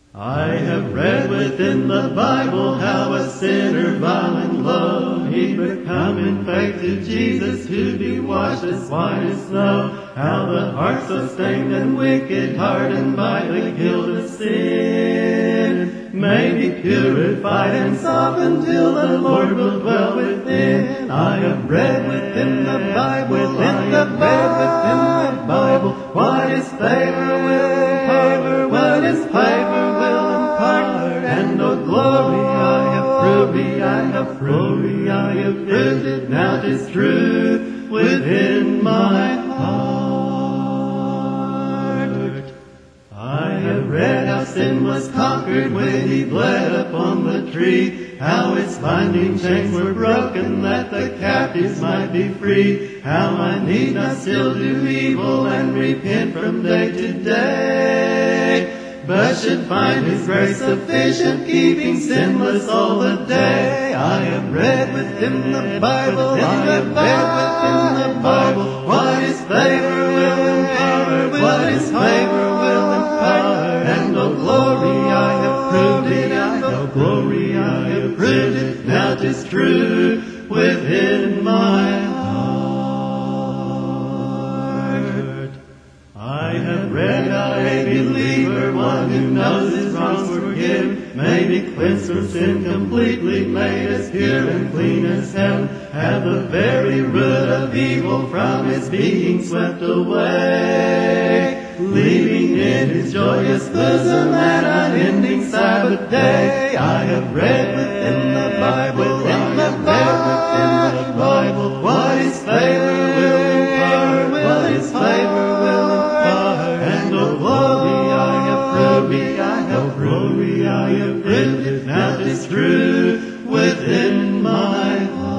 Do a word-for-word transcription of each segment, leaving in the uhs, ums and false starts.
I have read within the Bible how a sinner vile in love, he would come in faith to Jesus to be washed as white as snow. How the heart so stained and wicked, hardened by the guilt of sin, may be purified and softened till the Lord will dwell within. I have read within the Bible, within the Bible, within the Bible, what His favor will impart, what His favor will impart, and no glory I have proved it, I have proved it, I have proved it, now 'tis truth within my heart. I have read how sin was conquered when He bled upon the tree, how its binding chains were broken that the captives might be free, how I need not still do evil and repent from day to day, but should find His grace sufficient, keeping sinless all the day. I have read within the Bible, I have read within the Bible, what His favor will impart, what His favor will impart, and no glory I have proved it, and no glory I have proved it, now 'tis true within my heart. I have read how a believer, one who knows his wrongs forgiven, may be cleansed from sin completely, made as pure and clean as heaven, have the very root of evil from his being swept away, leaving in His joyous bosom an unending Sabbath day. I have read within the Bible, within the Bible, within the Bible, what His favor will impart, what His favor will impart, and no glory I have proved it, I have glory I have proved it, now 'tis true within my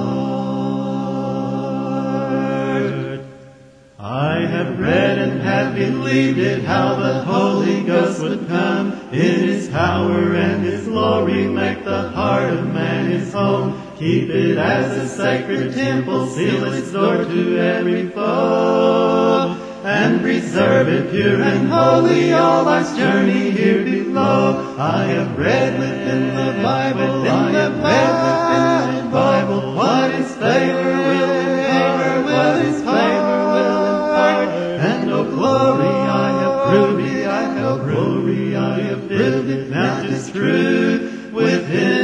heart. I have read and have believed it, how the Holy Ghost would come in His power and His glory, make the heart of man His home, keep it as a sacred temple, seal its door to every foe, and preserve it pure and holy all life's journey here below. I have read within the Bible, I have read within the Bible, what His favor will impart, what His favor will impart, and no glory I have proved it, I have glory I have proved it, now 'tis true within